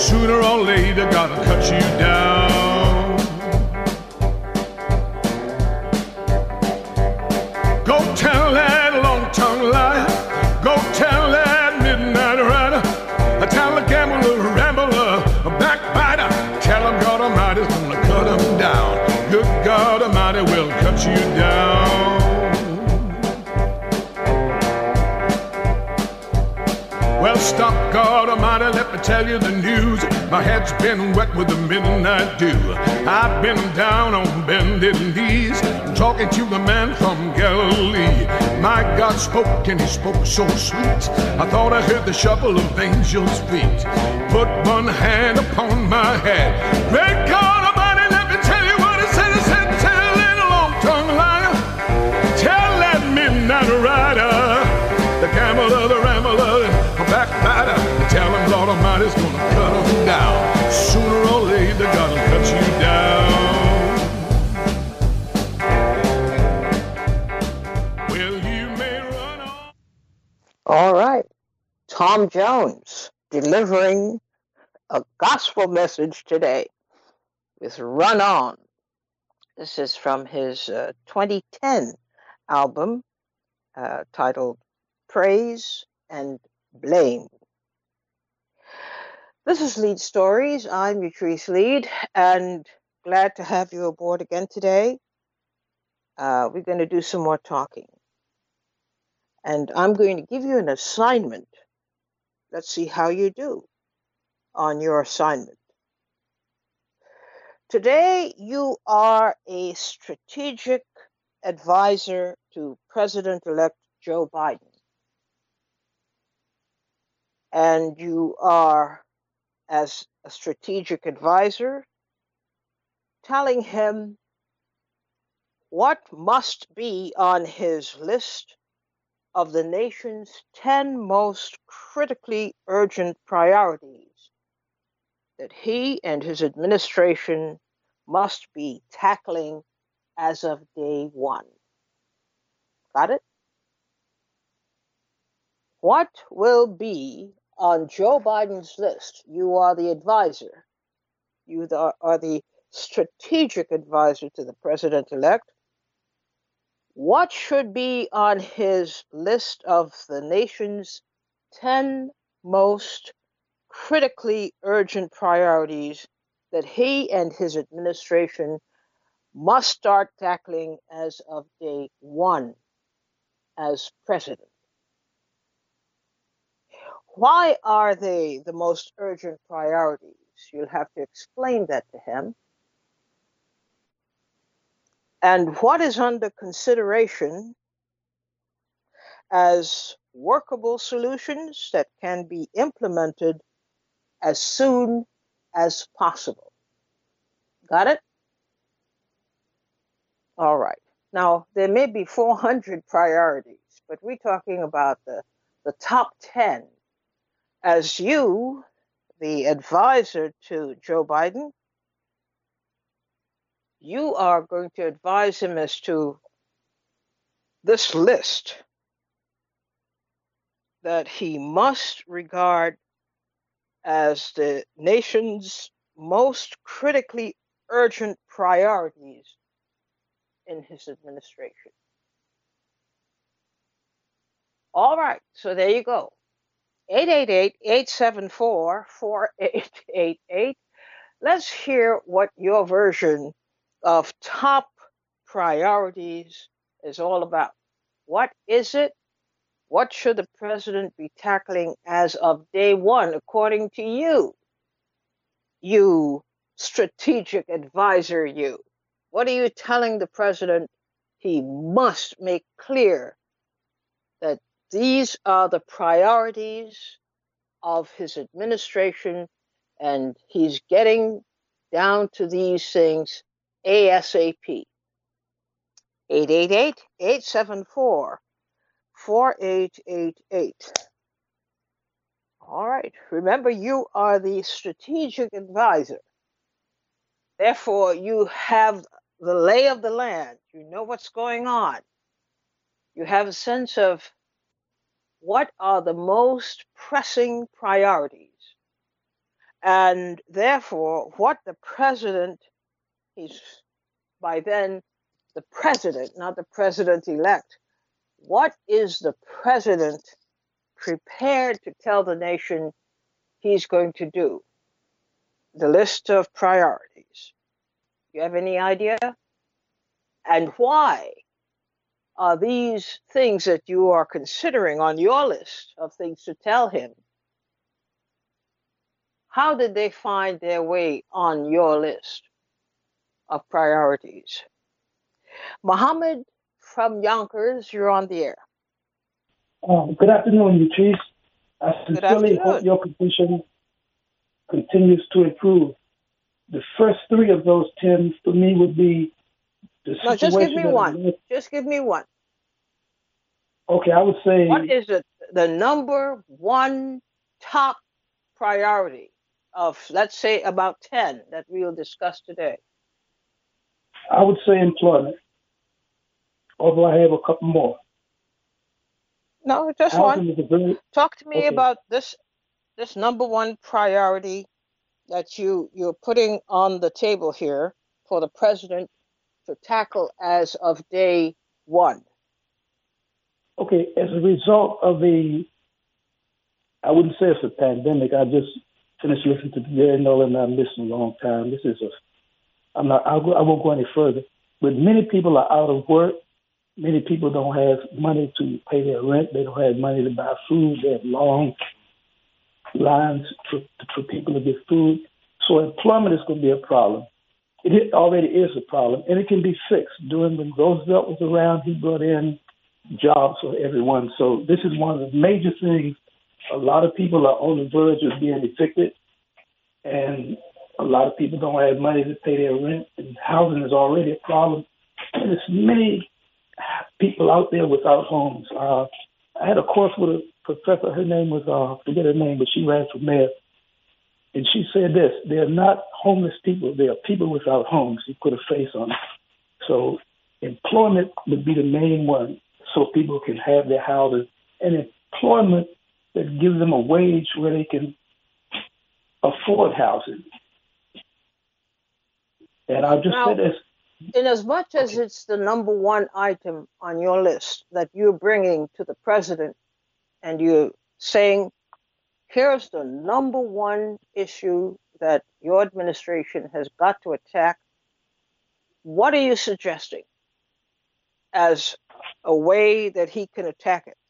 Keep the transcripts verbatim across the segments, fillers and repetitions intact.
Sooner or later, gotta cut you down. Go tell that long-tongued liar. Go tell that midnight rider. Tell the gambler, rambler, a backbiter. Tell him God Almighty's gonna cut him down. Good God Almighty will cut you down. Well, stop, God Almighty, let me tell you the news. My head's been wet with the midnight dew. I've been down on bended knees, talking to the man from Galilee. My God spoke and he spoke so sweet. I thought I heard the shuffle of angels' feet. Put one hand upon my head. Great God Almighty, let me tell you what he said. He said, tell that long-tongued liar. Tell that midnight rider. The gambler, the rambler, the backbiter. Tell him God Almighty's gonna cut him down. Sooner or later, God'll cut you down. Well, you may run on. All right. Tom Jones delivering a gospel message today with Run On. This is from his uh, twenty ten album uh, titled Praise and Blame. This is Lead Stories. I'm Utrice Lead, and glad to have you aboard again today. Uh, we're going to do some more talking. And I'm going to give you an assignment. Let's see how you do on your assignment. Today, you are a strategic advisor to President-elect Joe Biden. And you are, as a strategic advisor, telling him what must be on his list of the nation's ten most critically urgent priorities that he and his administration must be tackling as of day one. Got it? What will be on Joe Biden's list? You are the advisor. You are the strategic advisor to the president-elect. What should be on his list of the nation's ten most critically urgent priorities that he and his administration must start tackling as of day one as president? Why are they the most urgent priorities? You'll have to explain that to him. And what is under consideration as workable solutions that can be implemented as soon as possible? Got it? All right. Now, there may be four hundred priorities, but we're talking about the, the top ten. As you, the advisor to Joe Biden, you are going to advise him as to this list that he must regard as the nation's most critically urgent priorities in his administration. All right, so there you go. eight eight eight, eight seven four, four eight eight eight. Let's hear what your version of top priorities is all about. What is it? What should the president be tackling as of day one, according to you? You strategic advisor, you. What are you telling the president he must make clear that these are the priorities of his administration, and he's getting down to these things ASAP? eight eight eight, eight seven four, four eight eight eight. All right. Remember, you are the strategic advisor. Therefore, you have the lay of the land. You know what's going on. You have a sense of what are the most pressing priorities. And therefore, what the president, he's by then the president, not the president-elect, what is the president prepared to tell the nation he's going to do? The list of priorities. Do you have any idea? And why are these things that you are considering on your list of things to tell him? How did they find their way on your list of priorities? Mohammed from Yonkers, you're on the air. Um, good afternoon, Utrice. I sincerely hope your position continues to improve. The first three of those ten for me would be the no, situation. Just give me one. Just give me one. Okay, I would say. What is the, the number one top priority of, let's say, about ten that we'll discuss today? I would say employment, although I have a couple more. No, just Housing one. Very, Talk to me okay. about this this number one priority that you, you're putting on the table here for the president to tackle as of day one. Okay, as a result of the, I wouldn't say it's a pandemic. I just finished listening to Gary Nolan, and I've listened a long time. This is a, I'm not, I'll go, I won't go any further. But many people are out of work. Many people don't have money to pay their rent. They don't have money to buy food. They have long lines for, for people to get food. So employment is going to be a problem. It already is a problem, and it can be fixed. During when Roosevelt was around, he brought in jobs for everyone. So this is one of the major things. A lot of people are on the verge of being evicted, and a lot of people don't have money to pay their rent, and housing is already a problem. And there's many people out there without homes. Uh, I had a course with a professor. Her name was, uh, I forget her name, but she ran for mayor. And she said this: they're not homeless people. They are people without homes. She put a face on it. So employment would be the main one, so people can have their houses, and employment that gives them a wage where they can afford housing. And I'll just now, say this. In as much as it's the number one item on your list that you're bringing to the president, and you're saying, here's the number one issue that your administration has got to attack, what are you suggesting as a way that he can attack it?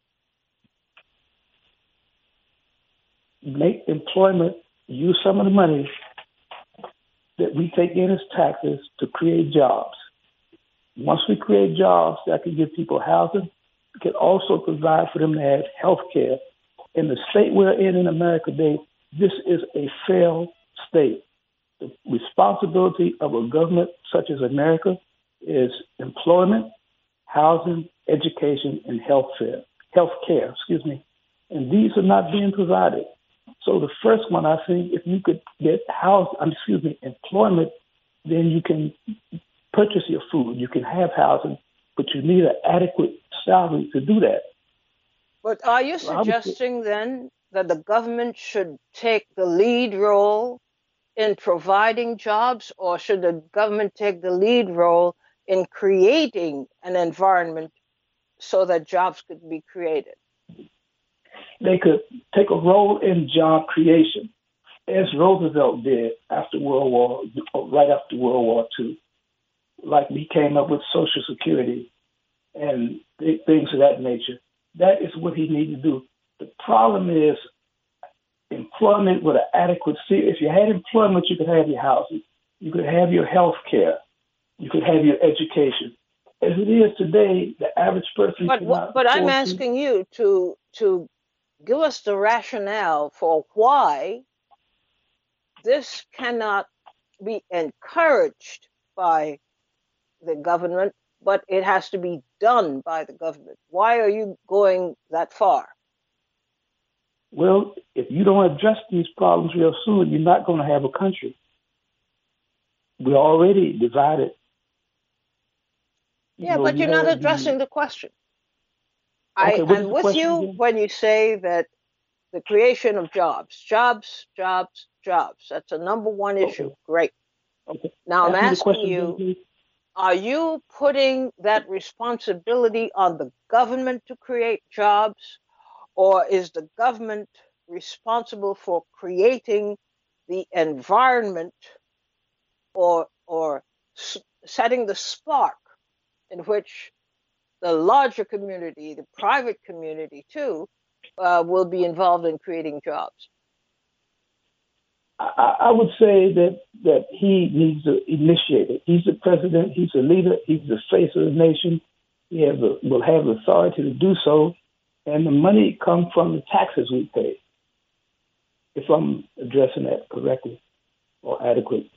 Make employment, use some of the money that we take in as taxes to create jobs. Once we create jobs, that can give people housing. We can also provide for them to have health care. In the state we're in in America today, this is a failed state. The responsibility of a government such as America is employment, housing, education, and health care. Health care, excuse me. And these are not being provided. So the first one, I think, if you could get house, excuse me, employment, then you can purchase your food, you can have housing, but you need an adequate salary to do that. But are you suggesting then that the government should take the lead role in providing jobs, or should the government take the lead role in creating an environment so that jobs could be created? They could take a role in job creation, as Roosevelt did after World War, right after World War Two. Like we came up with Social Security and things of that nature. That is what he needed to do. The problem is employment with an adequate, if you had employment, you could have your housing, you could have your health care, you could have your education. As it is today, the average person But, cannot but I'm afford asking to, you to to give us the rationale for why this cannot be encouraged by the government, but it has to be done by the government. Why are you going that far? Well, if you don't address these problems real soon, you're not going to have a country. We're already divided. You yeah, know, but you you're not have addressing the, the question. okay, I, what is I'm the with question you again? when you say that the creation of jobs, jobs, jobs, jobs. That's a number one issue. Okay. Great. Okay. Now I'm Ask me the asking question again, you, please. are you putting that responsibility on the government to create jobs, or is the government responsible for creating the environment or or s- setting the spark in which the larger community, the private community too, uh, will be involved in creating jobs? I, I would say that that he needs to initiate it. He's the president. He's the leader. He's the face of the nation. He has a, will have the authority to do so, and the money comes from the taxes we pay. If I'm addressing that correctly or adequate.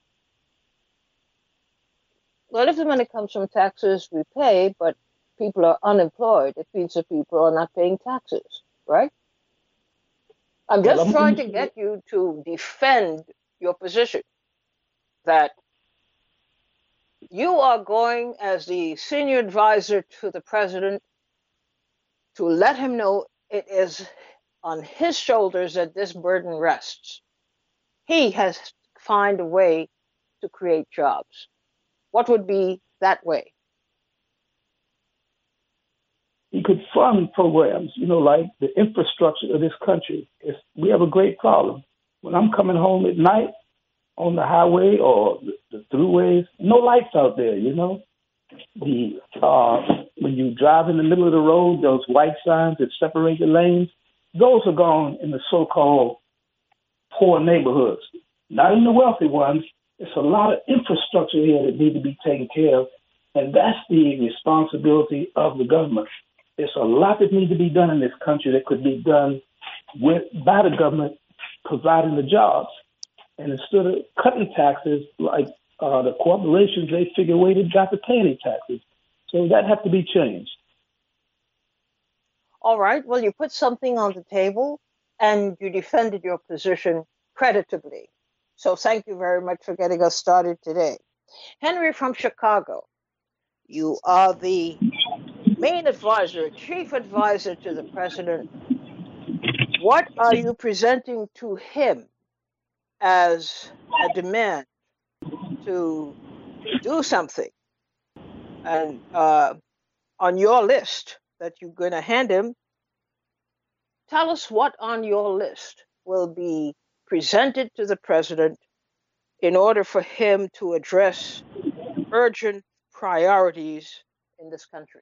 Well, if the money comes from taxes we pay, but people are unemployed, it means that people are not paying taxes, right? I'm Well, just I'm trying gonna to say- get you to defend your position that you are going as the senior advisor to the president to let him know it is on his shoulders that this burden rests. He has to find a way to create jobs. What would be that way? He could fund programs, you know, like the infrastructure of this country. It's, we have a great problem. When I'm coming home at night on the highway or the, the throughways, no lights out there, you know. The uh, when you drive in the middle of the road, those white signs that separate the lanes, those are gone in the so-called poor neighborhoods, not in the wealthy ones. It's a lot of infrastructure here that need to be taken care of, and that's the responsibility of the government. There's a lot that needs to be done in this country that could be done with by the government providing the jobs. And instead of cutting taxes like uh, the corporations, they figure a way to not to pay any taxes. So that has to be changed. All right, well, you put something on the table and you defended your position creditably. So thank you very much for getting us started today. Henry from Chicago, you are the main advisor, chief advisor to the president. What are you presenting to him as a demand to do something? And uh, on your list that you're going to hand him, tell us what on your list will be presented to the president in order for him to address urgent priorities in this country.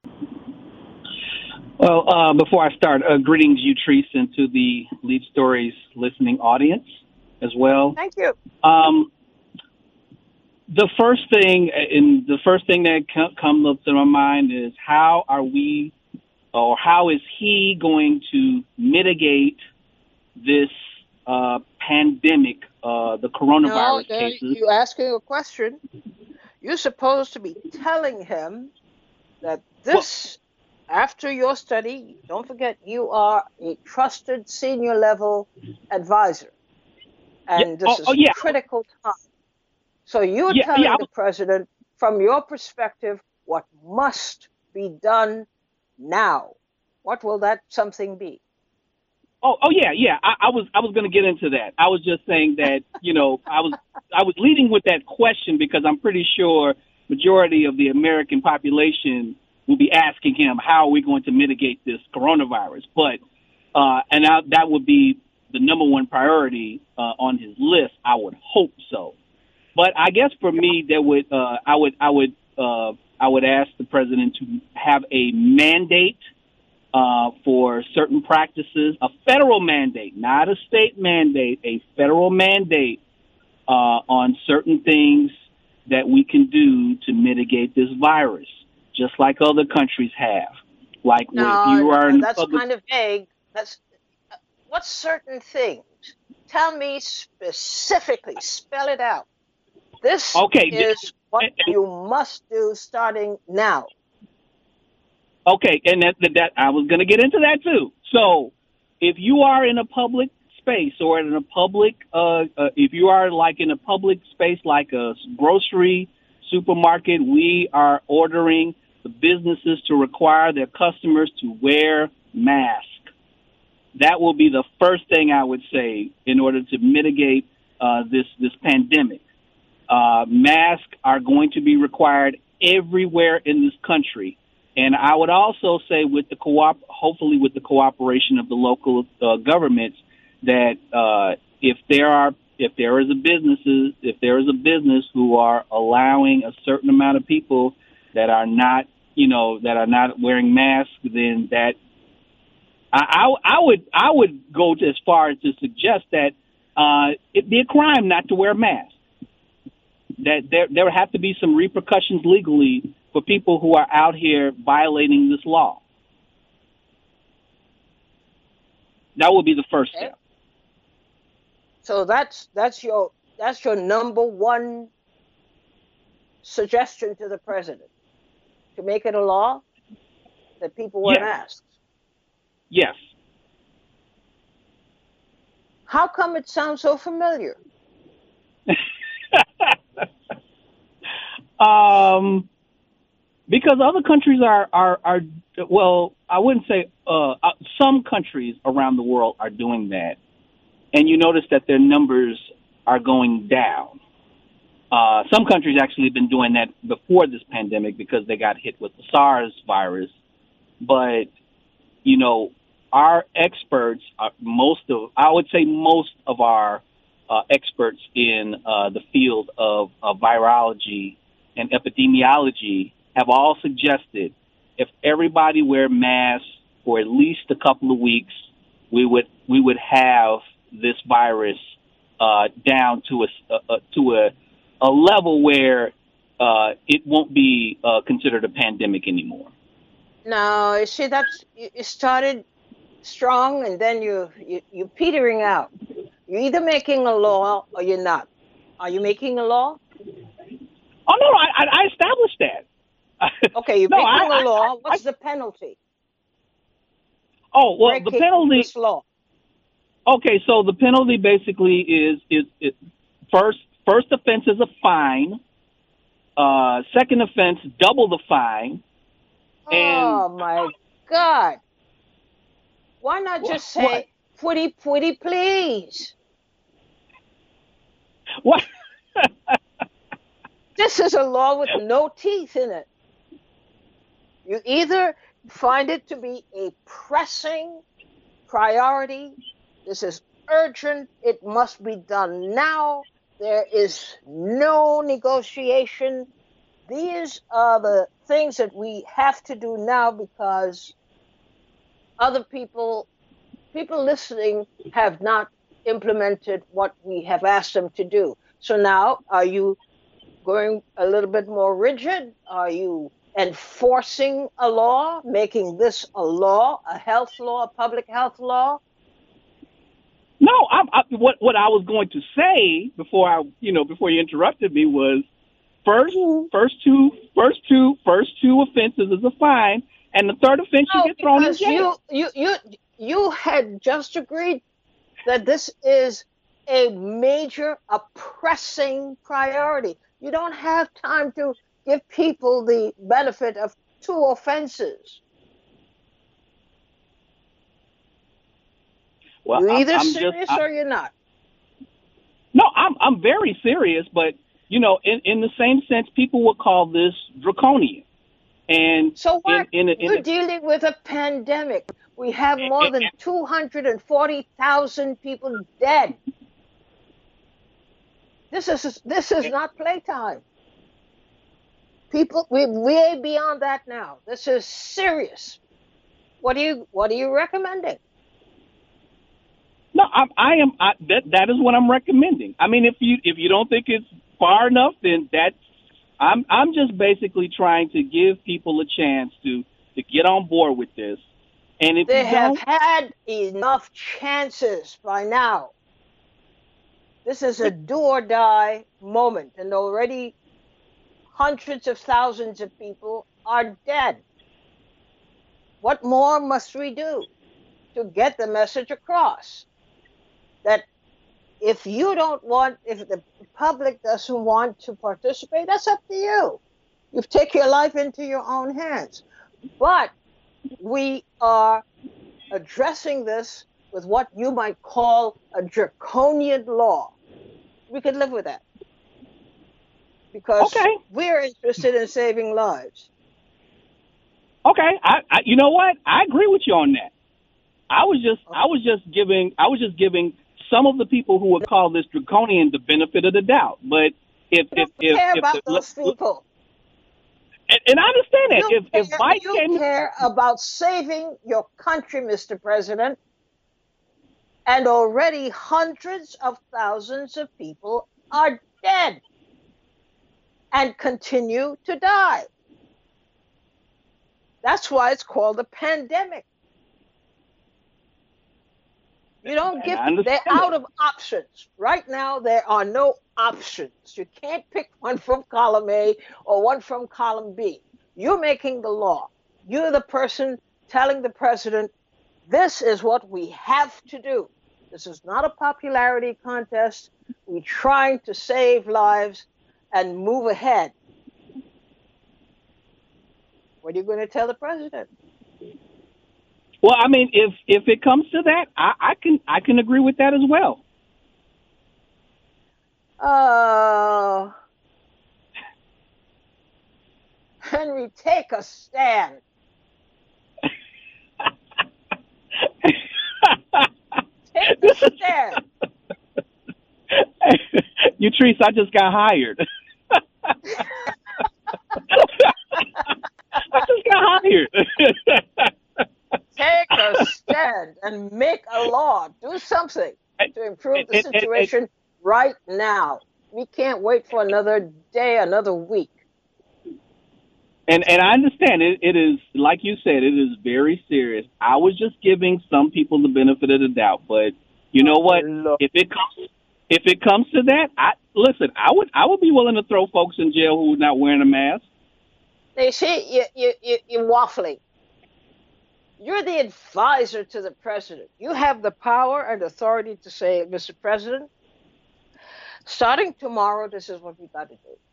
Well, uh, before I start, uh, greetings, Utrice, and to the Lead Stories listening audience as well. Thank you. Um, the first thing, and the first thing that comes up to my mind is how are we, or how is he going to mitigate this uh, pandemic, uh, the coronavirus no, cases? You're asking a question. You're supposed to be telling him that this. Well, after your study, don't forget you are a trusted senior level advisor. And yeah. this oh, is oh, yeah. critical time. So you're yeah, telling yeah, the president, from your perspective, what must be done now. What will that something be? Oh, oh yeah, yeah. I, I was, I was going to get into that. I was just saying that, you know, I was, I was leading with that question because I'm pretty sure majority of the American population will be asking him, how are we going to mitigate this coronavirus? But, uh, and I, that would be the number one priority uh, on his list. I would hope so. But I guess for me, that would, uh, I would, I would, uh, I would ask the president to have a mandate uh, for certain practices, a federal mandate, not a state mandate, a federal mandate uh, on certain things that we can do to mitigate this virus, just like other countries have. Like no, if you are no, in that's public... kind of vague. That's uh, what certain things. Tell me specifically. Spell it out. This okay, is what you must do starting now. Okay, and that, that, that I was going to get into that too. So, if you are in a public space or in a public, uh, uh, if you are like in a public space like a grocery supermarket, we are ordering the businesses to require their customers to wear masks. that will be the first thing I would say in order to mitigate uh, this this pandemic. Uh, masks are going to be required everywhere in this country, and I would also say, with the co-op, hopefully with the cooperation of the local uh, governments, that uh, if there are if there is a businesses if there is a business who are allowing a certain amount of people that are not you know that are not wearing masks, then that I, I, I would I would go to as far as to suggest that uh, it'd be a crime not to wear a mask. That there there would have to be some repercussions legally for people who are out here violating this law. That would be the first Okay. step. So that's that's your that's your number one suggestion to the president, to make it a law that people wear Yes. masks. Yes. How come it sounds so familiar? um, because other countries are, are, are well, I wouldn't say uh, uh, some countries around the world are doing that. And you notice that their numbers are going down. Uh, some countries actually have been doing that before this pandemic because they got hit with the SARS virus. But, you know, our experts, are most of, I would say most of our uh, experts in uh, the field of, of virology and epidemiology have all suggested if everybody wear masks for at least a couple of weeks, we would we would have this virus uh, down to a, a to a a level where uh, it won't be uh, considered a pandemic anymore. No, you see, that's you you started strong and then you, you you're petering out. You're either making a law or you're not. Are you making a law? Oh no, I, I I established that. Okay, you're No, making I- a I- law. I- What's the penalty? Oh well, the Breaking penalty. this law. Okay, so the penalty basically is is, is first first offense is a fine. Uh, second offense, double the fine. And Oh my God! Why not just What? say "pretty, pretty, please"? what? This is a law with no teeth in it. You either find it to be a pressing priority. This is urgent. It must be done now. There is no negotiation. These are the things that we have to do now because other people, people listening, have not implemented what we have asked them to do. So now, are you going a little bit more rigid? Are you enforcing a law, making this a law, a health law, a public health law? No, I, I, what what I was going to say before I, you know, before you interrupted me was first, first two, first two, first two offenses is a fine, and the third offense you No, get thrown in because jail. you, you, you, you had just agreed that this is a major, a pressing priority. You don't have time to give people the benefit of two offenses. Well, You're I'm, either I'm just, serious I, or you're not. no, I'm I'm very serious, but you know, in, in the same sense, people would call this draconian. And So what? in, in, a- in We're a- dealing with a pandemic. We have more than two hundred forty thousand people dead. This is this is not playtime. People, we're way beyond that now. This is serious. What are you What are you recommending? no, I, I am I, that that is what I'm recommending. I mean, if you if you don't think it's far enough, then that's I'm I'm just basically trying to give people a chance to to get on board with this. And if They you have don't, had enough chances by now. This is a do or die moment, and already hundreds of thousands of people are dead. What more must we do to get the message across that if you don't want, if the public doesn't want to participate, that's up to you. You take your life into your own hands. But we are addressing this with what you might call a draconian law, we could live with that. Because Okay. we're interested in saving lives. Okay, I, I, you know what? I agree with you on that. I was just, I was just giving, I was just giving some of the people who would call this draconian the benefit of the doubt. But if, You if, don't if, care if about the, those people. And, and I understand that. You If, if care, Biden you came, care about saving your country, Mister President, and already hundreds of thousands of people are dead and continue to die. That's why it's called a pandemic. You don't give, they're out of options. Right now, there are no options. You can't pick one from column A or one from column B. You're making the law. You're the person telling the president, this is what we have to do. This is not a popularity contest. We're trying to save lives and move ahead. What are you going to tell the president? Well, I mean, if if it comes to that, I, I can I can agree with that as well. Oh, Henry, take a stand. Take a stand. Utrice, I just got hired. I just got hired. Take a stand and make a law. Do something to improve the situation right now. We can't wait for another day, another week. And and I understand it. It is, like you said, it is very serious. I was just giving some people the benefit of the doubt, but you know what? If it comes if it comes to that, I listen. I would I would be willing to throw folks in jail who are not wearing a mask. They see you you you you're waffling. You're the advisor to the president. You have the power and authority to say, Mister President, starting tomorrow, this is what we got to do.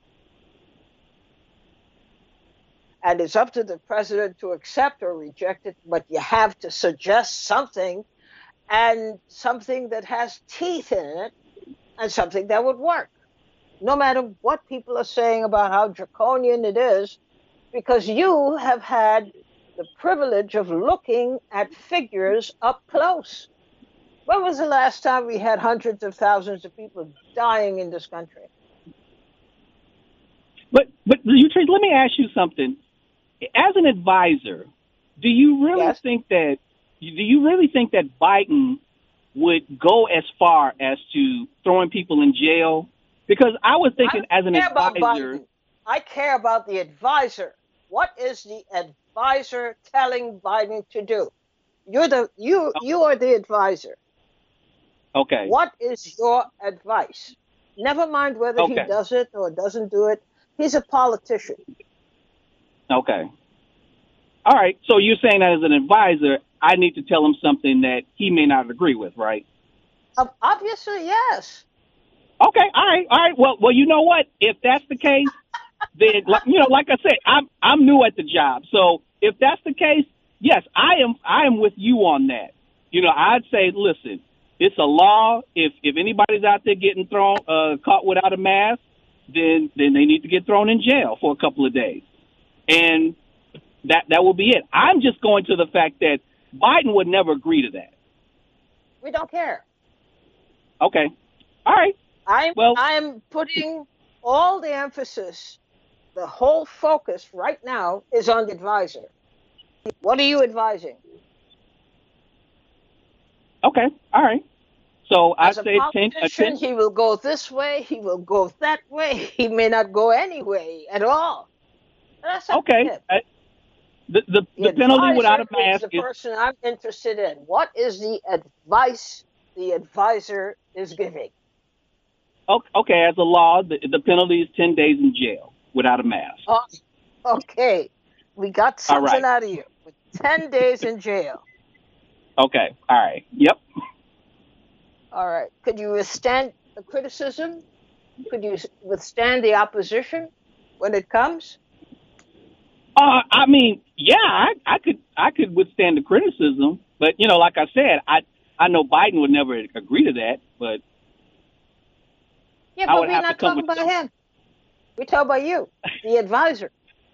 And it's up to the president to accept or reject it, but you have to suggest something, and something that has teeth in it, and something that would work. No matter what people are saying about how draconian it is, because you have had the privilege of looking at figures up close. When was the last time we had hundreds of thousands of people dying in this country? But but Utrice, let me ask you something. As an advisor, do you really Yes. think that do you really think that Biden would go as far as to throwing people in jail? Because I was thinking, I as an care about advisor, Biden. I care about the advisor. What is the advisor telling Biden to do? You're the you you are the advisor. okay, What is your advice? Never mind whether Okay. he does it or doesn't do it. He's a politician. okay, all right. So you're saying that as an advisor, I need to tell him something that he may not agree with, right? Ob- Obviously, yes. Okay, all right, all right. Well, well, you know what? If that's the case, then like, you know, like I said, I'm I'm new at the job, so if that's the case, yes, I am I am with you on that. You know, I'd say, listen, it's a law. If if anybody's out there getting thrown uh, caught without a mask, then then they need to get thrown in jail for a couple of days, and that that will be it. I'm just going to the fact that Biden would never agree to that. We don't care. Okay, all right. I'm Well- I'm putting all the emphasis, the whole focus right now is on the advisor. What are you advising? Okay, all right. So I'd As a say ten, politician, ten, he will go this way, he will go that way, he may not go any way at all. That's up to okay. him. I, the the, The, the penalty advisor without a is mask the is person I'm interested in. What is the advice the advisor is giving? okay. As a law, the, the penalty is ten days in jail without a mask. Oh, okay, we got All something right. out of you. Ten days in jail. Okay, all right. Yep. All right. Could you withstand the criticism? Could you withstand the opposition when it comes? Uh, I mean, yeah, I, I could I could withstand the criticism, but you know, like I said, I I know Biden would never agree to that, but Yeah, I but would we're have to not come talking with about him. We're talking about you, the advisor.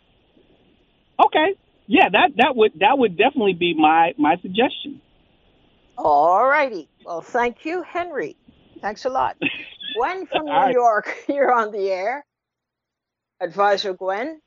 Okay, yeah, that that would that would definitely be my my suggestion. All righty. Well, thank you, Henry. Thanks a lot. Gwen from New All right. York, you're on the air. Advisor Gwen.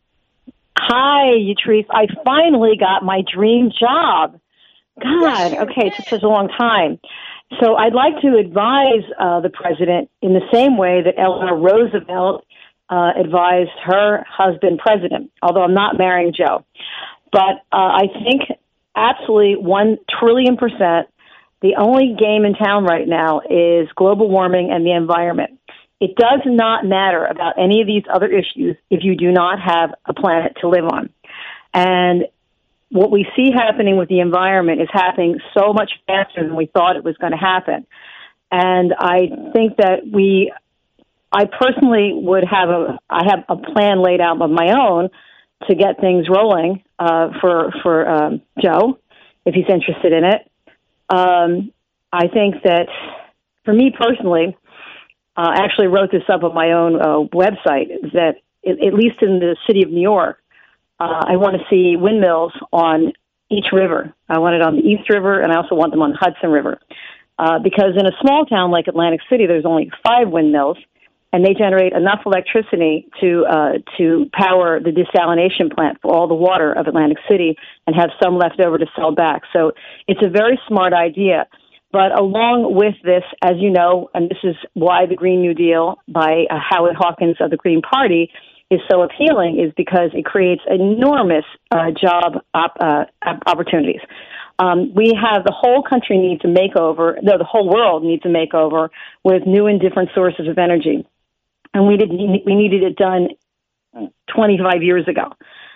Hi, Yatrice. I finally got my dream job. God, Yes, you okay, it did. took such a long time. So I'd like to advise uh, the president in the same way that Eleanor Roosevelt uh, advised her husband, president, although I'm not marrying Joe. But uh, I think absolutely one trillion percent, the only game in town right now is global warming and the environment. It does not matter about any of these other issues if you do not have a planet to live on. And what we see happening with the environment is happening so much faster than we thought it was going to happen. And I think that we, I personally would have a, I have a plan laid out of my own to get things rolling uh, for, for um, Joe, if he's interested in it. Um, I think that for me personally, uh, I actually wrote this up on my own uh, website, that at, at least in the city of New York, Uh, I want to see windmills on each river. I want it on the East River, and I also want them on the Hudson River. Uh, because in a small town like Atlantic City, there's only five windmills, and they generate enough electricity to uh, to power the desalination plant for all the water of Atlantic City and have some left over to sell back. So it's a very smart idea. But along with this, as you know, and this is why the Green New Deal by uh, Howard Hawkins of the Green Party is so appealing, is because it creates enormous uh, job op- uh, opportunities. Um, we have the whole country needs a makeover, no, the whole world needs a makeover with new and different sources of energy. And we did we needed it done twenty-five years ago.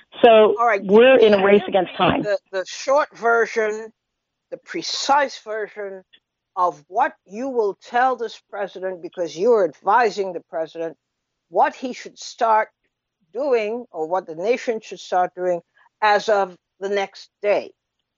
So All right, we're in a can race you against read time. The, the short version, the precise version of what you will tell this president, because you're advising the president what he should start doing, or what the nation should start doing as of the next day.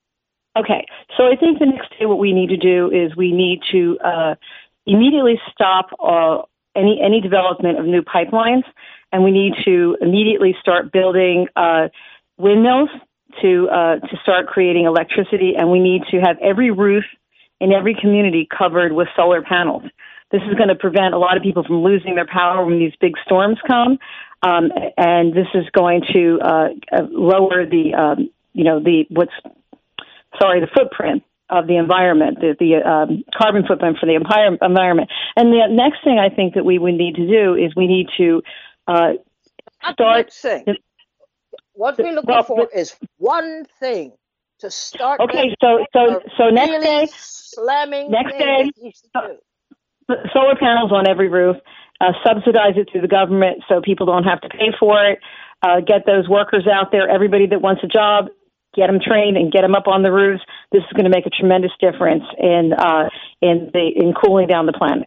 Okay, so I think the next day what we need to do is we need to uh, immediately stop uh, any any development of new pipelines, and we need to immediately start building uh, windmills to uh, to start creating electricity, and we need to have every roof in every community covered with solar panels. This is going to prevent a lot of people from losing their power when these big storms come, um, and this is going to uh, lower the um, you know the what's sorry the footprint of the environment, the, the um, carbon footprint for the environment. And the next thing I think that we would need to do is we need to uh, start. Thing. What we're looking well, for the, is one thing to start. Okay, so so so next really day, slamming next thing day, that solar panels on every roof. Uh, subsidize it through the government so people don't have to pay for it. Uh, get those workers out there. Everybody that wants a job, get them trained and get them up on the roofs. This is going to make a tremendous difference in uh, in the in cooling down the planet.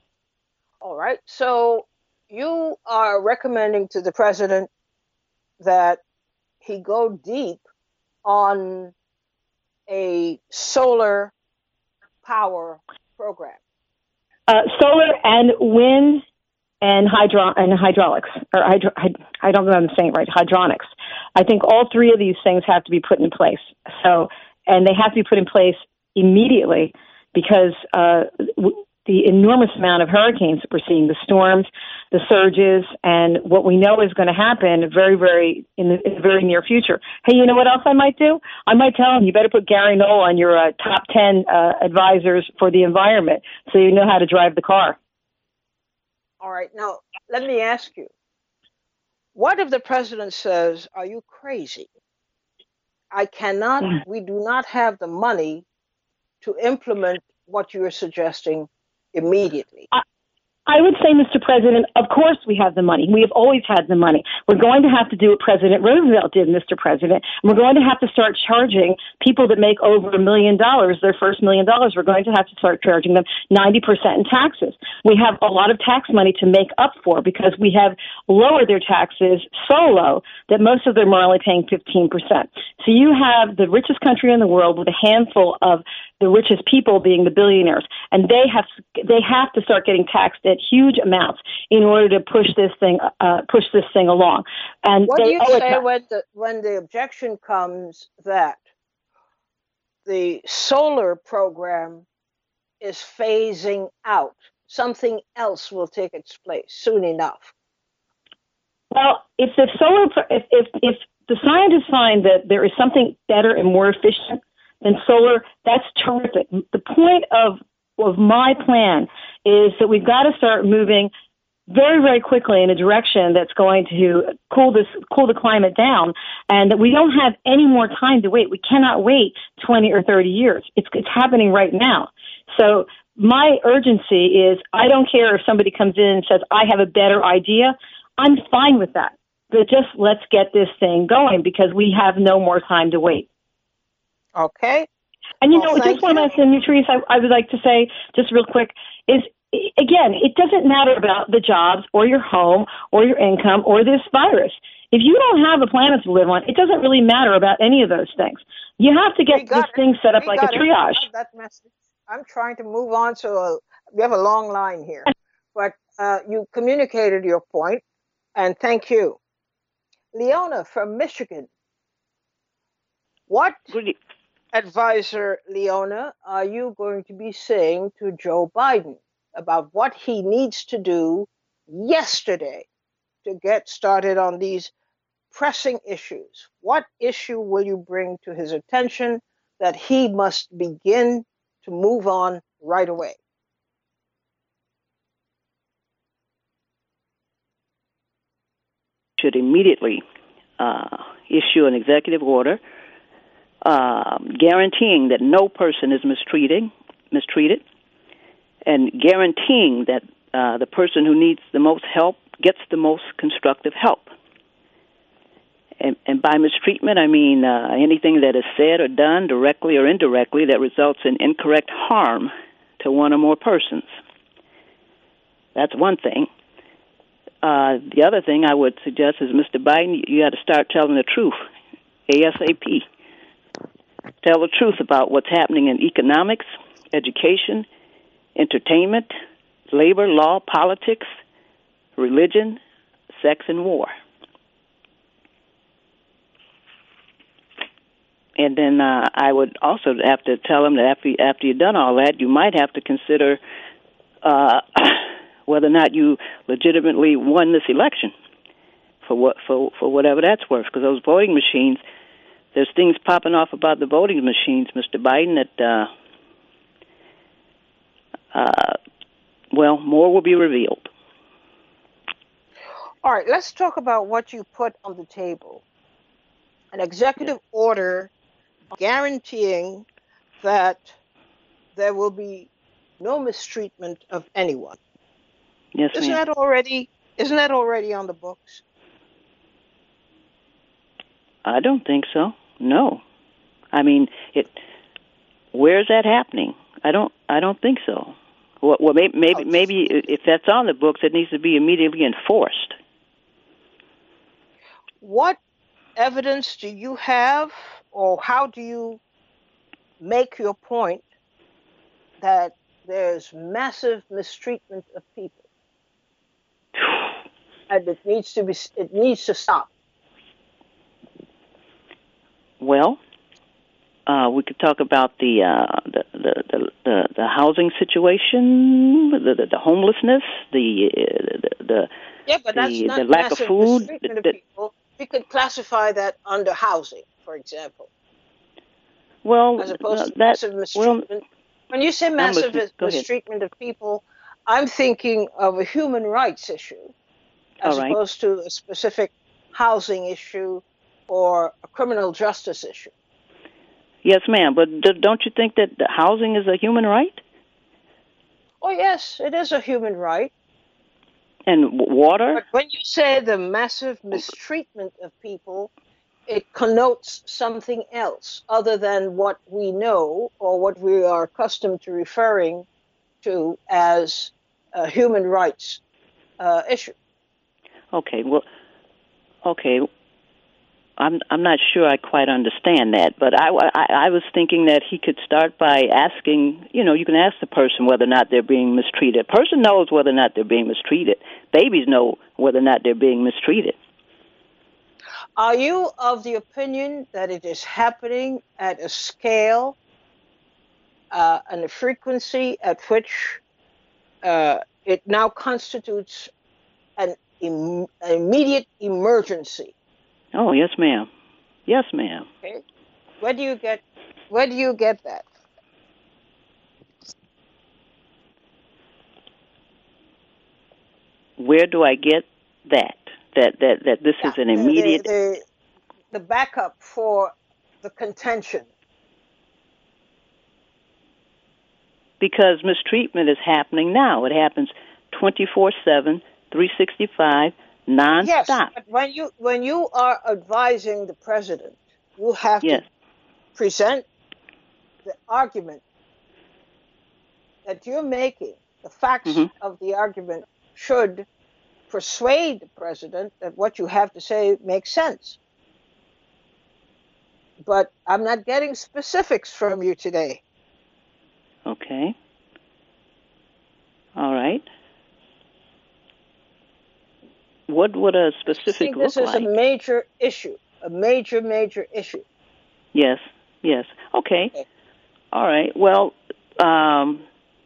All right. So you are recommending to the president that he go deep on a solar power program. Uh, solar and wind and hydro and hydraulics, or hydro, I don't know if I'm saying it right, hydronics. I think all three of these things have to be put in place. So, and they have to be put in place immediately, because uh, w- the enormous amount of hurricanes that we're seeing, the storms, the surges, and what we know is going to happen very, very in the, in the very near future. Hey, you know what else I might do? I might tell him, you better put Gary Knoll on your uh, top ten uh, advisors for the environment, so you know how to drive the car. All right. Now, let me ask you, what if the president says, are you crazy? I cannot, we do not have the money to implement what you are suggesting immediately. I, I would say, Mister President, of course we have the money. We have always had the money. We're going to have to do what President Roosevelt did, Mister President. And we're going to have to start charging people that make over a million dollars, their first million dollars, we're going to have to start charging them ninety percent in taxes. We have a lot of tax money to make up for, because we have lowered their taxes so low that most of them are only paying fifteen percent. So you have the richest country in the world with a handful of the richest people being the billionaires. And they have they have to start getting taxed at huge amounts in order to push this thing uh, push this thing along. And what they do you owe it say to- when the when the objection comes that the solar program is phasing out? Something else will take its place soon enough. Well, if the solar, if, if if the scientists find that there is something better and more efficient than solar, that's terrific. The point of of my plan is that we've got to start moving very, very quickly in a direction that's going to cool this, cool the climate down, and that we don't have any more time to wait. We cannot wait twenty or thirty years. It's it's happening right now. So my urgency is, I don't care if somebody comes in and says, I have a better idea. I'm fine with that. But just let's get this thing going because we have no more time to wait. Okay. And you Well, know, thank just one you. last thing, Therese, I, I would like to say, just real quick, is again, it doesn't matter about the jobs or your home or your income or this virus. If you don't have a planet to live on, it doesn't really matter about any of those things. You have to We get got this it. thing set up We like a got it. We triage. got that message. I'm trying to move on, so uh, we have a long line here. But uh, you communicated your point, and thank you. Leona from Michigan. What Good, e- advisor, Leona, are you going to be saying to Joe Biden about what he needs to do yesterday to get started on these pressing issues? What issue will you bring to his attention that he must begin to move on right away? should immediately uh, issue an executive order uh, guaranteeing that no person is mistreating, mistreated, and guaranteeing that uh, the person who needs the most help gets the most constructive help. And, and by mistreatment, I mean uh, anything that is said or done directly or indirectly that results in incorrect harm to one or more persons. That's one thing. Uh, the other thing I would suggest is, Mister Biden, you got to start telling the truth, ASAP. Tell the truth about what's happening in economics, education, entertainment, labor, law, politics, religion, sex, and war. And then uh, I would also have to tell them that after, after you've done all that, you might have to consider uh, whether or not you legitimately won this election for what for, for whatever that's worth. Because those voting machines, there's things popping off about the voting machines, Mister Biden, that, uh, uh, well, more will be revealed. All right, let's talk about what you put on the table. An executive order guaranteeing that there will be no mistreatment of anyone. Yes, Isn't ma'am. that already isn't that already on the books? I don't think so. No. I mean, it. Where's that happening? I don't. I don't think so. Well, well maybe, maybe, Oh, maybe if that's on the books, it needs to be immediately enforced. What evidence do you have, or how do you make your point that there's massive mistreatment of people, and it needs to be it needs to stop? Well, uh, we could talk about the uh, the, the, the, the the housing situation, the the, the homelessness, the the the, Yeah, but that's the, not the lack of massive food. mistreatment of the- people. We could classify that under housing, for example, well, as opposed uh, to that massive well, mistreatment. When you say I'm massive listening. Go ahead. mistreatment of people, I'm thinking of a human rights issue as All right. opposed to a specific housing issue or a criminal justice issue. Yes, ma'am. But d- don't you think that the housing is a human right? Oh, yes, it is a human right. And w- water? But when you say the massive mistreatment of people, it connotes something else other than what we know or what we are accustomed to referring to as a human rights uh, issue. Okay. Well, okay. I'm I'm not sure I quite understand that, but I, I, I was thinking that he could start by asking, you know, you can ask the person whether or not they're being mistreated. A person knows whether or not they're being mistreated. Babies know whether or not they're being mistreated. Are you of the opinion that it is happening at a scale uh, and a frequency at which uh, it now constitutes an, im- an immediate emergency? Oh, yes, ma'am. Yes, ma'am. Okay. Where do you get where do you get that? Where do I get that? That that that this Yeah, is an the, immediate. the, the, the backup for the contention. Because mistreatment is happening now. It happens twenty-four seven, three sixty-five, nonstop. Yes, but when you when you are advising the president, you have Yes. to present the argument that you're making. The facts Mhm. of the argument should persuade the president that what you have to say makes sense. But I'm not getting specifics from you today. Okay. All right. What would a I specific think look this is like? a major issue, a major, major issue. Yes. Yes. Okay. Okay. All right. Well, um,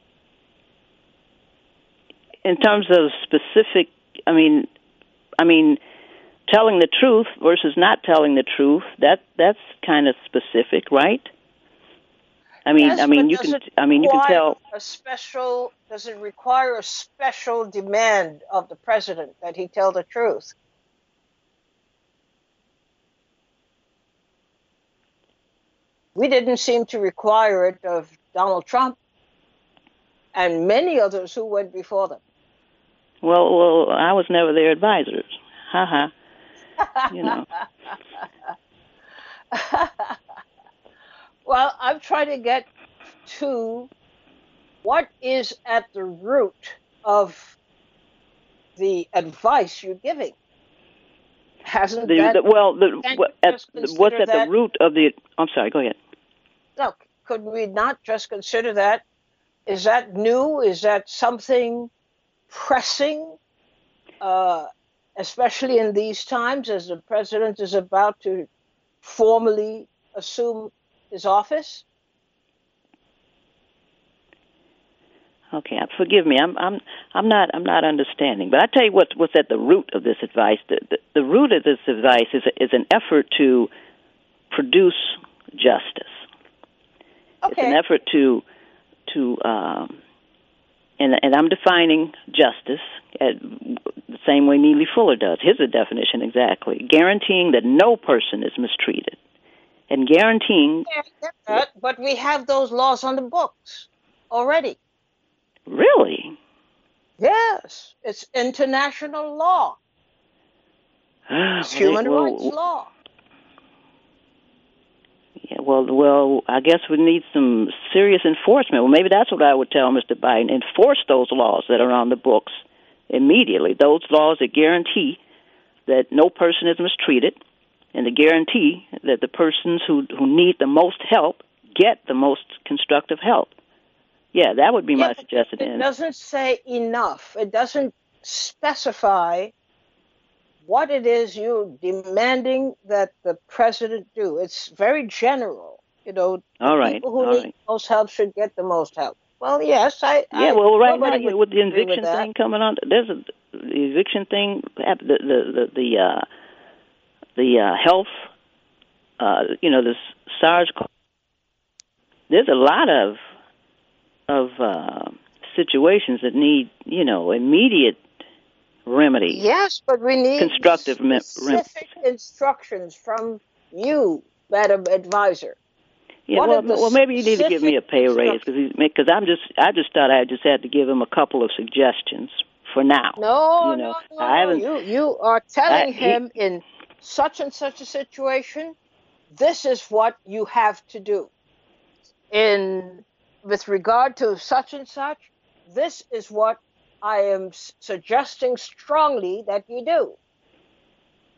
in terms of specific, I mean, I mean, telling the truth versus not telling the truth. That that's kind of specific, right? I mean, Yes, I mean, but you does can. it I mean, you can require tell. a special? Does it require a special demand of the president that he tell the truth? We didn't seem to require it of Donald Trump and many others who went before them. Well, well, I was never their advisors. Ha ha. You know. Well, I'm trying to get to what is at the root of the advice you're giving. Hasn't The, that? the, well, the, Can't what, you at, just what's consider at that? the root of the? I'm sorry. Go ahead. No, could we not just consider that? Is that new? Is that something pressing, uh, especially in these times as the president is about to formally assume his office? Okay, forgive me. I'm I'm I'm not I'm not understanding. But I tell you what's what's at the root of this advice. The the, the root of this advice is is an effort to produce justice. Okay. It's an effort to to um, and and I'm defining justice at the same way Neely Fuller does. Here's the definition exactly: guaranteeing that no person is mistreated, and guaranteeing. Yeah, I get that, but we have those laws on the books already. Really? Yes, it's international law. It's human well, rights law. Yeah, well, well, I guess we need some serious enforcement. Well, maybe that's what I would tell Mister Biden. Enforce those laws that are on the books immediately. Those laws that guarantee that no person is mistreated, and to guarantee that the persons who who need the most help get the most constructive help. Yeah, that would be Yeah, my but suggestion. it doesn't say enough. It doesn't specify what it is you're demanding that the president do. It's very general. You know, the All right, people who all need right. most help should get the most help. Well, yes, I. Yeah, I, well, right now, nobody you know, would with the agree with eviction that. thing coming on, there's a the eviction thing, the the the, the uh, the uh, health, uh, you know, this SARS. There's a lot of of uh, situations that need, you know, immediate remedies. Yes, but we need Constructive me- specific instructions from you, Madam Advisor. Yeah, What well, are the well, maybe you need to give me a pay raise specific because I'm just I just thought I just had to give him a couple of suggestions for now. No, you know, no, no, I no. haven't. You you are telling I, he, him in such and such a situation, this is what you have to do. In with regard to such and such, this is what I am s- suggesting strongly that you do.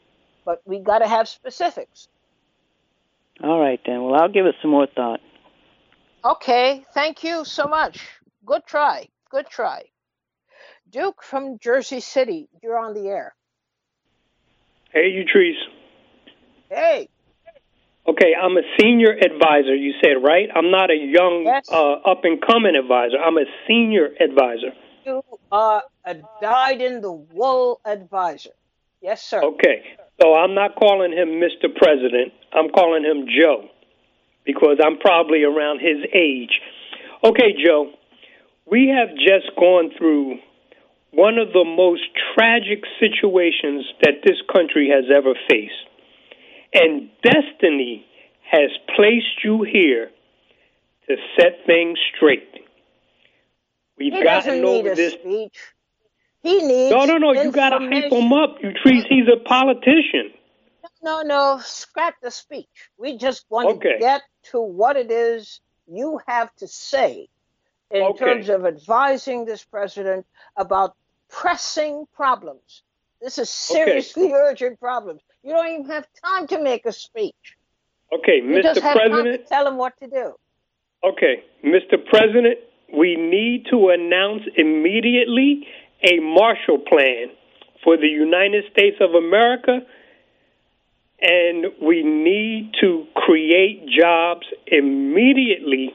but we got to have specifics. All right, then. Well, I'll give it some more thought. Okay, thank you so much. Good try. Good try. Duke from Jersey City, you're on the air. Hey, Utrice. Hey. Okay, I'm a senior advisor, you said, right? I'm not a young, yes. uh, up-and-coming advisor. I'm a senior advisor. You are a dyed-in-the-wool advisor. Yes, sir. Okay, so I'm not calling him Mister President. I'm calling him Joe because I'm probably around his age. Okay, Joe, we have just gone through one of the most tragic situations that this country has ever faced. And destiny has placed you here to set things straight. We've he gotten doesn't need over a this. Speech. He needs No, no, no. You got to hype him up. Utrice, he's a politician. No, no. Scrap the speech. We just want Okay. to get to what it is you have to say in Okay. terms of advising this president about pressing problems. This is seriously Okay. urgent problems. You don't even have time to make a speech. Okay, You Mister just have time President. to tell him what to do. Okay, Mister President, we need to announce immediately a Marshall Plan for the United States of America, and we need to create jobs immediately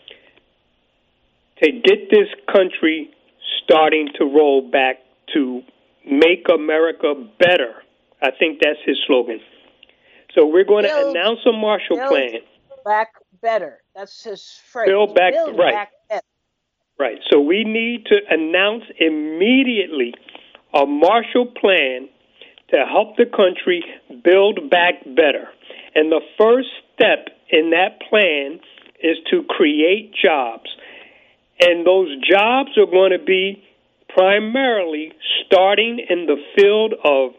to get this country starting to roll back to make America better. I think that's his slogan. So we're going to Build- announce a Marshall build Plan. Back better. That's his phrase. Build back- Build right. back better. Right. So we need to announce immediately a Marshall Plan to help the country build back better. And the first step in that plan is to create jobs. And those jobs are going to be primarily starting in the field of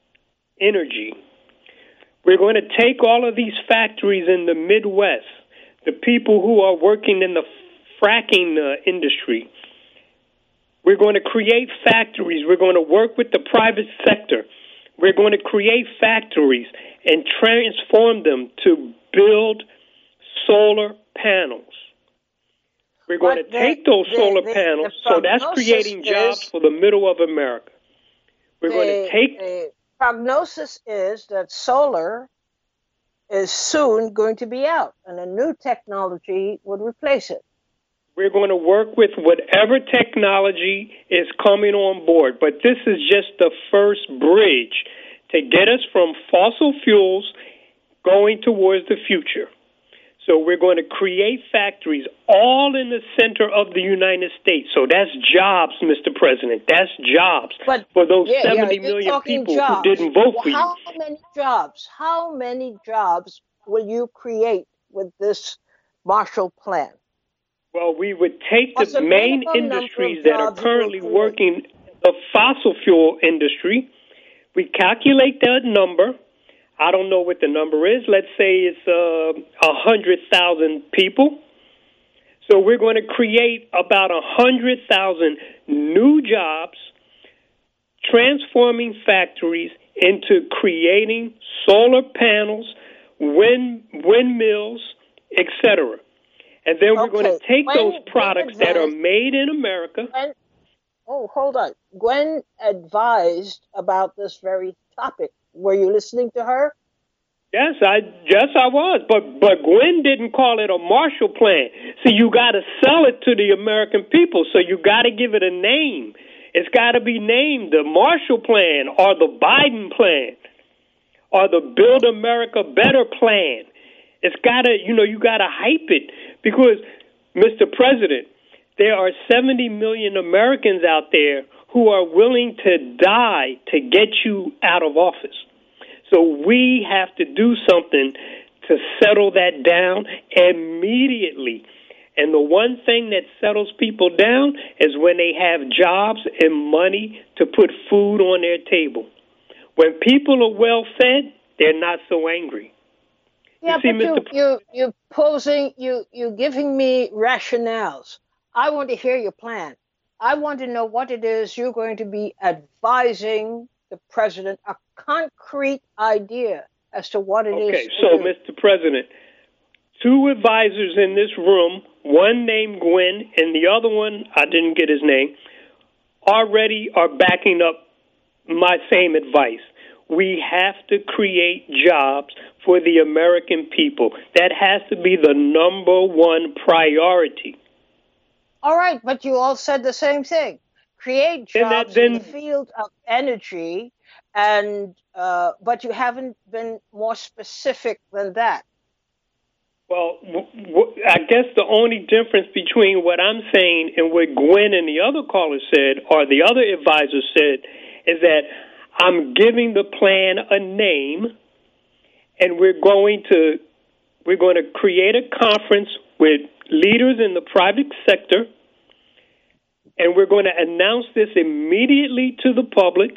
energy. We're going to take all of these factories in the Midwest, the people who are working in the fracking uh, industry. We're going to create factories. We're going to work with the private sector. We're going to create factories and transform them to build solar panels. We're going But to the- take those the- solar the- panels, the so that's prognosis creating jobs is- for the middle of America. We're going The- to take... the prognosis is that solar is soon going to be out, and a new technology would replace it. We're going to work with whatever technology is coming on board, but this is just the first bridge to get us from fossil fuels going towards the future. So we're going to create factories all in the center of the United States. So that's jobs, Mister President. That's jobs But for those yeah, yeah, seventy you're million talking people jobs. who didn't vote Well, for you. how many jobs? How many jobs will you create with this Marshall Plan? Well, we would take What's the the main minimum number of industries that are jobs you will currently create? working the fossil fuel industry. We calculate that number. I don't know what the number is. Let's say it's uh, one hundred thousand people. So we're going to create about one hundred thousand new jobs, transforming factories into creating solar panels, wind windmills, et cetera. And then we're going to Okay, take when those Gwen products that are advanced- made in America. Gwen, oh, hold on. Gwen advised about this very topic. Were you listening to her? Yes, I yes I was, but but Gwen didn't call it a Marshall Plan. See, you got to sell it to the American people, so you got to give it a name. It's got to be named the Marshall Plan or the Biden Plan or the Build America Better Plan. It's got to, you know, you got to hype it because, Mister President, there are seventy million Americans out there who are willing to die to get you out of office. So we have to do something to settle that down immediately. And the one thing that settles people down is when they have jobs and money to put food on their table. When people are well fed, they're not so angry. Yeah, You see, but Mister you, you, you posing, you, you giving me rationales. I want to hear your plan. I want to know what it is you're going to be advising the president a concrete idea as to what it is. Okay, to so, do. Mister President, two advisors in this room, one named Gwen and the other one, I didn't get his name, already are backing up my same advice. We have to create jobs for the American people. That has to be the number one priority. All right, but you all said the same thing. Create Then that- jobs then- in the field of energy, and uh, but you haven't been more specific than that. Well, w- w- I guess the only difference between what I'm saying and what Gwen and the other caller said, or the other advisor said, is that I'm giving the plan a name, and we're going to we're going to create a conference with leaders in the private sector, and we're going to announce this immediately to the public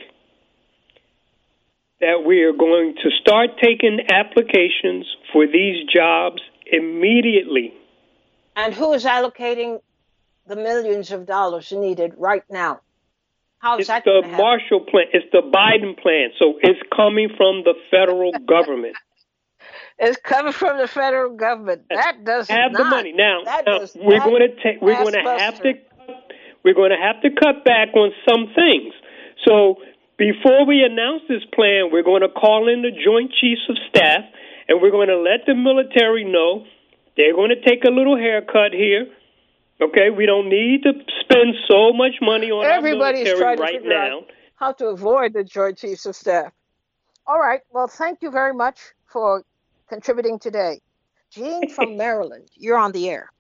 that we are going to start taking applications for these jobs immediately. And who is allocating the millions of dollars needed right now? How is It's that the going to happen? Marshall Plan. It's the Biden plan. So it's coming from the federal government. It's coming from the federal government. That does Have not. the money now. that now does we're not going to take. We're going to pass have muster. to. We're going to have to cut back on some things. So before we announce this plan, we're going to call in the Joint Chiefs of Staff, and we're going to let the military know they're going to take a little haircut here. Okay, we don't need to spend so much money on Everybody's our trying military to right figure now. out how to avoid the Joint Chiefs of Staff. All right. Well, thank you very much for contributing today. Gene from Maryland, you're on the air.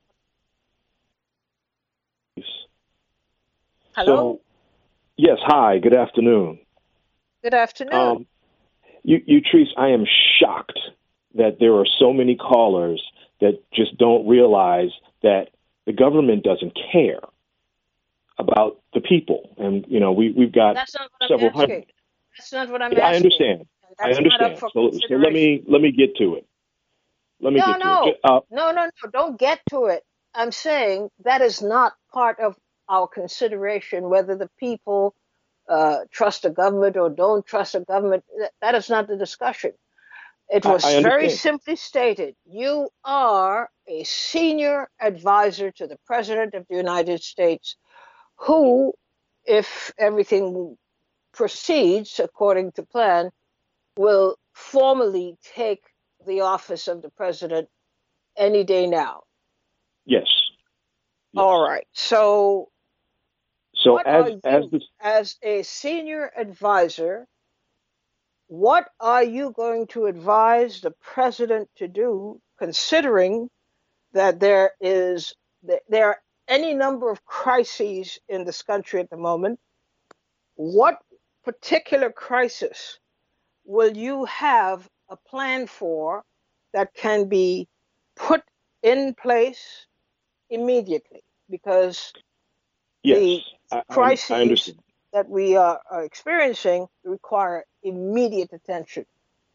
Hello. So, yes, hi, good afternoon. Good afternoon. Um, you, you, Treese, I am shocked that there are so many callers that just don't realize that the government doesn't care about the people. And, you know, we, we've got That's not what several I'm asking. hundred. That's not what I'm Yeah, asking. I understand. I That's not up understand. for So, so let me let me get to it. Let me No, get to no. it. Uh, No, no, no. Don't get to it. I'm saying that is not part of our consideration, whether the people uh, trust a government or don't trust a government. Th- That is not the discussion. It I- was I very understand. simply stated. You are a senior advisor to the President of the United States, who, if everything proceeds according to plan, will formally take the office of the President any day now. yes. Yes. All right. So, So what as are you, as the as a senior advisor, what are you going to advise the president to do, considering that there is that there are any number of crises in this country at the moment? What particular crisis will you have a plan for that can be put in place immediately? Because yes, the I, I, crises I understand. that we are, are experiencing require immediate attention.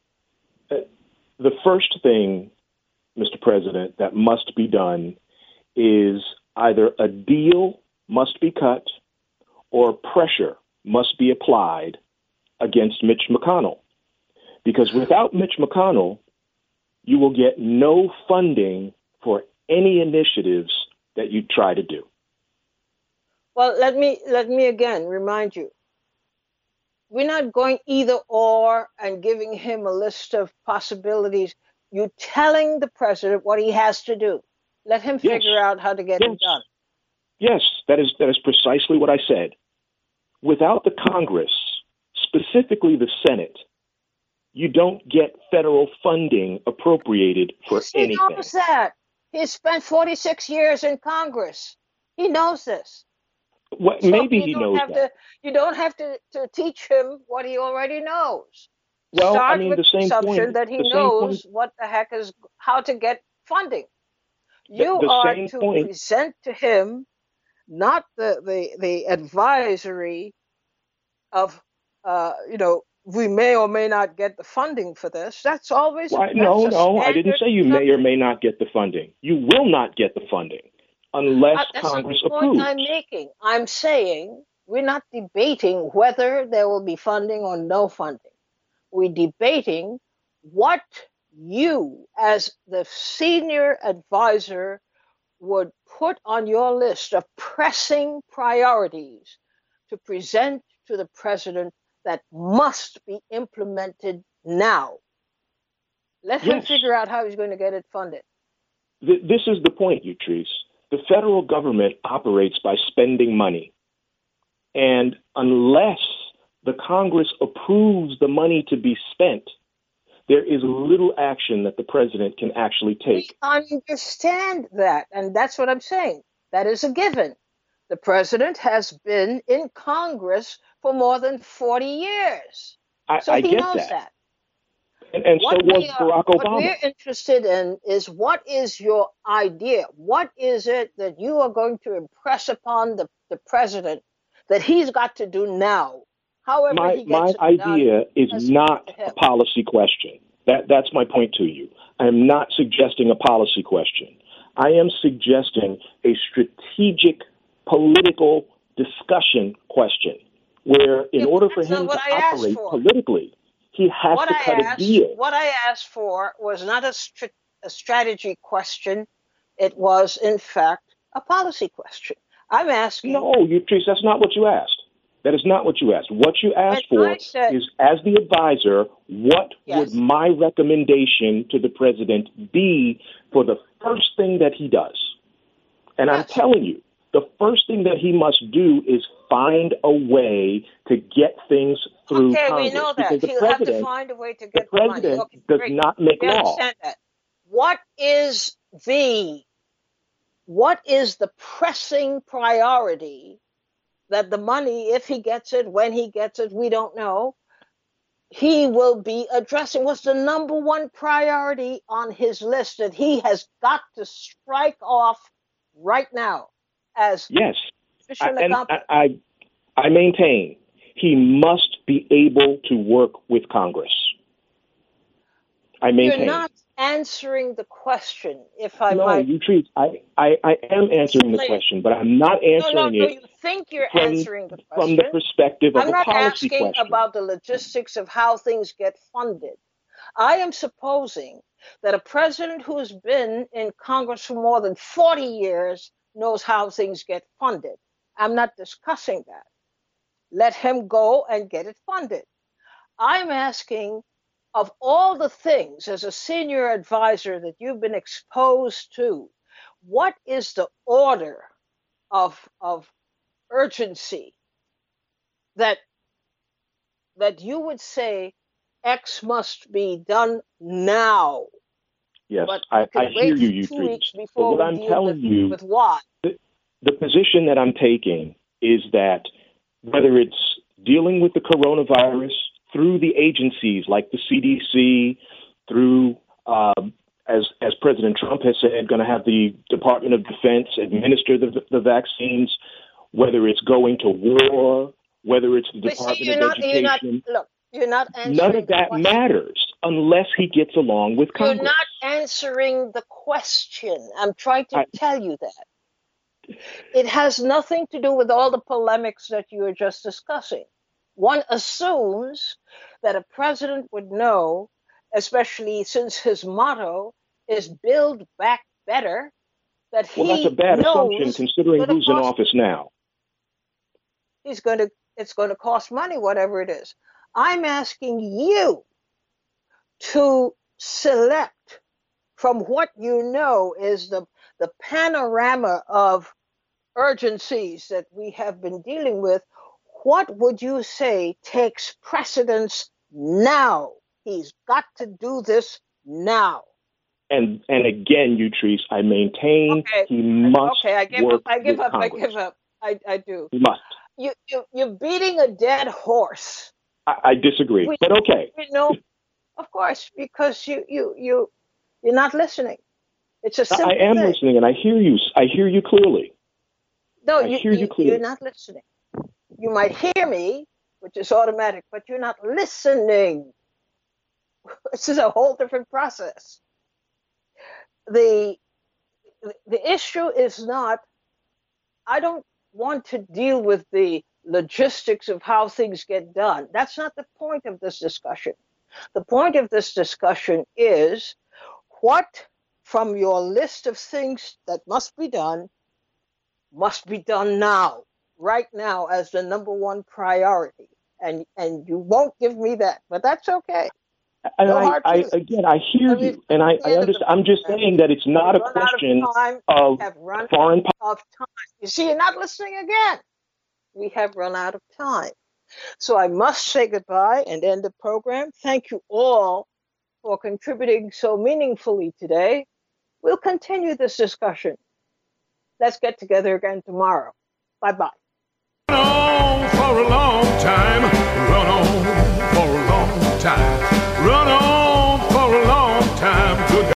The first thing, Mister President, that must be done is either a deal must be cut or pressure must be applied against Mitch McConnell. Because without Mitch McConnell, you will get no funding for any initiatives that you try to do. Well, let me let me again remind you. We're not going either or and giving him a list of possibilities. You're telling the president what he has to do. Let him Yes. figure out how to get Yes. it done. Yes, that is that is precisely what I said. Without the Congress, specifically the Senate, you don't get federal funding appropriated for Yes, he anything. knows that. He spent forty-six years in Congress. He knows this. What, So maybe you he don't knows have that. To, you don't have to, to teach him what he already knows. Well, Start I mean, with the same assumption point. that he the same knows point. what the heck is how to get funding. The, You the are same to point. present to him not the the, the advisory of uh, you know we may or may not get the funding for this. That's always Why, that's no, a no, I didn't standard say you may or assumption. may not get the funding. You will not get the funding unless Uh, that's not Congress the point approves. I'm making. I'm saying We're not debating whether there will be funding or no funding. We're debating what you, as the senior advisor, would put on your list of pressing priorities to present to the president that must be implemented now. Let him Yes. figure out how he's going to get it funded. Th- this is the point, Utrice. The federal government operates by spending money. And unless the Congress approves the money to be spent, there is little action that the president can actually take. We understand that, and that's what I'm saying. That is a given. The president has been in Congress for more than forty years. I, So I he get knows that. that. And, and so What was we are, Barack what Obama. we're interested in is what is your idea? What is it that you are going to impress upon the, the president that he's got to do now? However My, he my gets it idea done, is that's not up to a him. policy question. That, that's my point to you. I am not suggesting a policy question. I am suggesting a strategic political discussion question where, in Yeah, but order for that's not him to what I asked operate for. politically, he has What to I cut a asked, deal. what I asked for was not a, str- a strategy question. It was, in fact, a policy question. I'm asking. No, Utrice, that's not what you asked. That is not what you asked. What you asked When for I said- is, as the advisor, what Yes. would my recommendation to the president be for the first thing that he does? And I'm Yes. telling you, the first thing that he must do is find a way to get things through Okay, Congress. we know that. Because the He'll have to president, find a way to the get the money. president Okay, does great. not make We law. understand that. What is the what is the pressing priority that the money, if he gets it, when he gets it, we don't know, he will be addressing? What's the number one priority on his list that he has got to strike off right now as Yes. I, mission and accomplished? I, I, I maintain he must be able to work with Congress. I maintain. You're not answering the question, if I no, might. you treat. I, I, I am answering the Please. question, but I'm not No, answering no, no. it You think you're from, answering the from question. the perspective of I'm a not policy asking question. about the logistics of how things get funded. I am supposing that a president who has been in Congress for more than forty years knows how things get funded. I'm not discussing that. Let him go and get it funded. I'm asking, of all the things as a senior advisor that you've been exposed to, what is the order of, of urgency that that you would say X must be done now? Yes, But I, you can I wait hear you, for you two treat. weeks But before what we I'm deal telling with, you, with what? the, the position that I'm taking is that whether it's dealing with the coronavirus through the agencies like the C D C, through, uh, as, as President Trump has said, going to have the Department of Defense administer the, the vaccines, whether it's going to war, whether it's the But see, Department you're of not, you're not, Education, look, you're not answering none of the that question. matters unless he gets along with You're Congress. not answering the question. I'm trying to I- tell you that. It has nothing to do with all the polemics that you were just discussing. One assumes that a president would know, especially since his motto is build back better, that he Well, that's a bad knows assumption considering it's gonna who's in cost- office now. he's going to it's going to cost money, whatever it is. I'm asking you to select from what you know is the the panorama of urgencies that we have been dealing with. What would you say takes precedence now? He's got to do this now. And and again, Utrice, I maintain Okay. he must Okay, I give work up. I give with up. Congress. I give up. I, I do. He must. You, you, you're beating a dead horse. I, I disagree, We- but okay. You know, of course, because you, you, you, you're not listening. It's a I, simple I am thing. listening, and I hear you. I hear you clearly. No, I you, hear you you, clearly. you're not listening. You might hear me, which is automatic, but you're not listening. This is a whole different process. The, the issue is not, I don't want to deal with the logistics of how things get done. That's not the point of this discussion. The point of this discussion is what from your list of things that must be done must be done now, right now, as the number one priority. And and you won't give me that, but that's okay. And No I, hard I, feelings. again, I hear I mean, you, and I, at the I end of understand. the I'm just program, saying that it's not a We've run out of question time. of We have run foreign out of time. You see, you're not listening again. We have run out of time. So I must say goodbye and end the program. Thank you all for contributing so meaningfully today. We'll continue this discussion. Let's get together again tomorrow. Bye-bye. Run on for a long time. Run on for a long time. Run on.